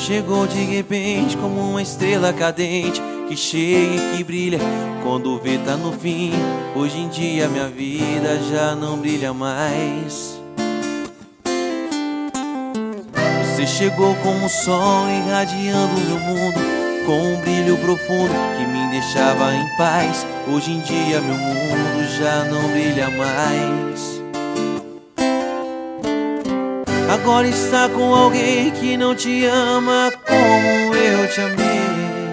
chegou de repente como uma estrela cadente, que chega e que brilha quando vê tá no fim. Hoje em dia minha vida já não brilha mais. Você chegou como um sol irradiando meu mundo, com um brilho profundo que me deixava em paz. Hoje em dia meu mundo já não brilha mais. Agora está com alguém que não te ama como eu te amei.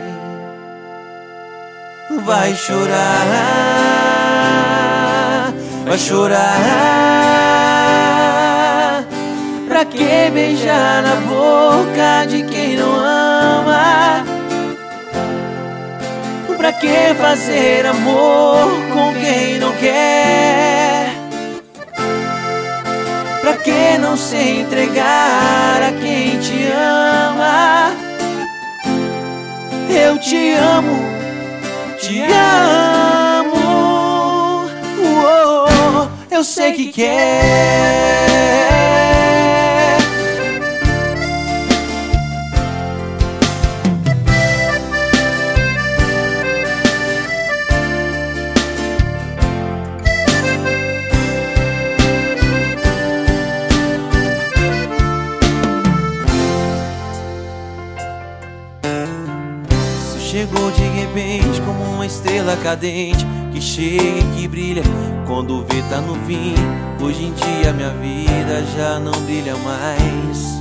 Vai chorar, vai chorar. Pra que beijar na boca de quem não ama? Pra que fazer amor com quem não quer? Pra que não se entregar a quem te ama? Eu te amo, te amo. Eu sei que quer. Chegou de repente como uma estrela cadente, que chega e que brilha quando vê tá no fim. Hoje em dia minha vida já não brilha mais.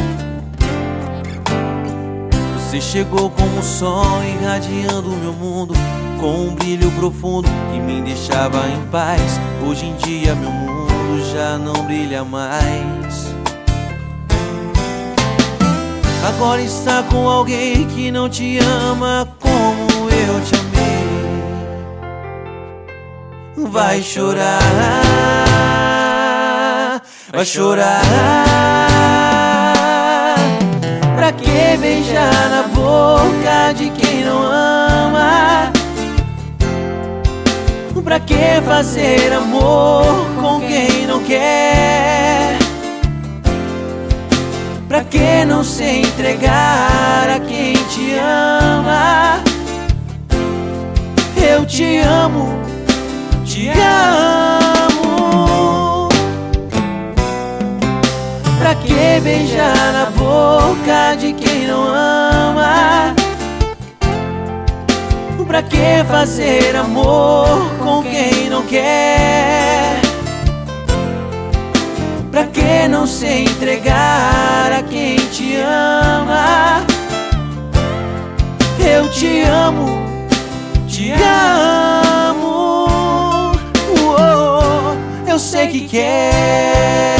Você chegou como um sol irradiando meu mundo, com um brilho profundo que me deixava em paz. Hoje em dia meu mundo já não brilha mais. Agora está com alguém que não te ama como eu te amei. Vai chorar, vai chorar. Pra que beijar na boca de quem não ama? Pra que fazer amor com quem não quer? Pra que não se entregar a quem te ama? Eu te amo, te amo. Pra que beijar na boca de quem não ama? Pra que fazer amor com quem não quer? Pra que não se entregar a quem te ama? Eu te amo, te amo. Eu sei que quer.